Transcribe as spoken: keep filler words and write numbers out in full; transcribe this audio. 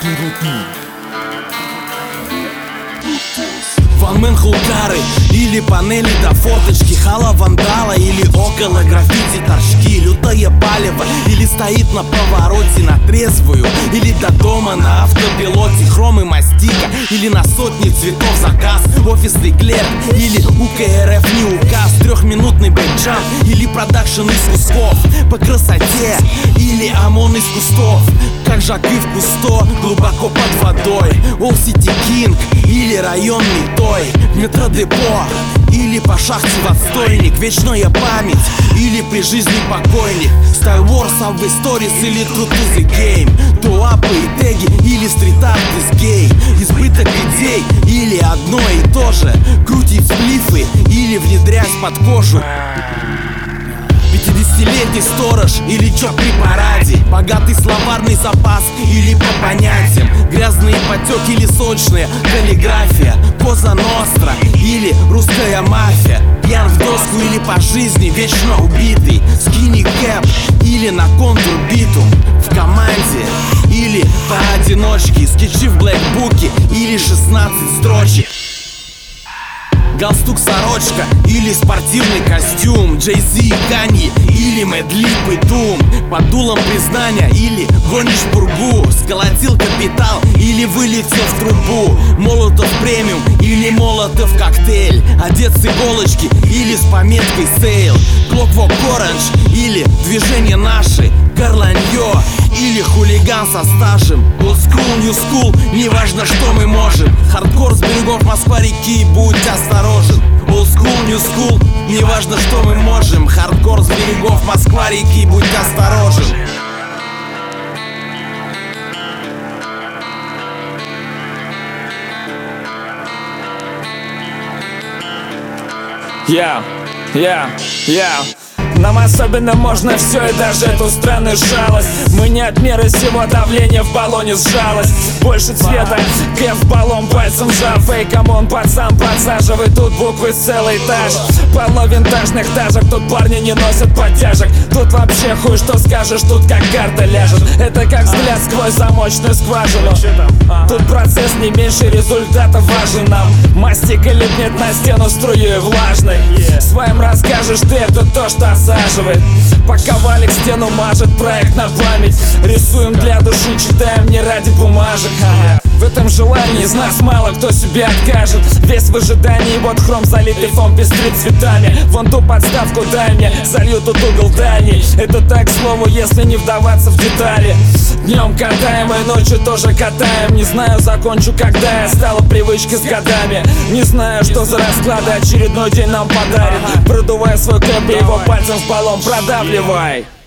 Ванмен Хулкары или панели до форточки, хала вандала или около граффити торжки, лютое палево или стоит на повороте на трезвую, или до дома на автопилоте, хром и мастика или на сотни цветов заказ, офисный клерк или у ка эр эф не указ, трехминутный бэкджамп или продакшн из кусков по красоте или ОМОН из кустов, как Жаки в Кусто глубоко под водой, Олл Сити Кинг или районный той, метродепо или по шахте в отстойник, вечная память или при жизни покойник, Style Wars, Subway Stories или True to the Game, туапы и теги или стрит-арт из гей, избыток идей или одно и то же, крутить сплифы или внедрять под кожу, пятидесятилетний сторож или чё при параде, богатый словарный запас или по понятиям, грязные потеки или сочная каллиграфия, Коза Ностра или русская мафия, пьян в доску или по жизни вечно убитый, скини кэп или на контур битум, в команде или поодиночке, скетчи в блэкбуке или шестнадцать строчек, галстук, сорочка или спортивный костюм, Джей Зи, Канье или Мэд Либ и Дум, под дулом признания или гонишь пургу, сколотил капитал или вылетел в трубу, Молотов премиум или Молотов коктейль, одет с иголочки или с пометкой сейл, Clockwork Orange или движение наши, Горланье или хулиган со стажем, Old School, New School, неважно что мы можем, хардкор с берегов Москва-реки, будь осторожен, Old School, New School, неважно что мы можем, хардкор с берегов Москва-реки, будь осторожен. Я, я, я. Нам особенно можно все и даже эту странную жалость. Мы не от меры всего, давление в баллоне сжалось. Больше цвета, кэф в баллон пальцем сжав. Эй, камон, пацан, подсаживай, тут буквы целый этаж. Полно винтажных тажек, тут парни не носят подтяжек. Тут вообще хуй, что скажешь, тут как карта ляжет. Это как взгляд сквозь замочную скважину. Тут процесс не меньше результата важен нам. Мастик или нет на стену струей влажной. Своим расскажешь ты, это то, что осаживает. Пока Валик стену мажет, проект на память. Рисуем для души, читаем не ради бумажек. В этом желании из нас мало кто себе откажет. Весь в ожидании, вот хром залитый фон пестрит цветами. Вон ту подставку дай мне, залью тут угол дальний. Это так, к слову, если не вдаваться в детали. Днем катаем и ночью тоже катаем. Не знаю, закончу когда, я стала привычкой с годами. Не знаю, что за расклады очередной день нам подарит. Продувай свой кэп и его пальцем в баллон продавливай.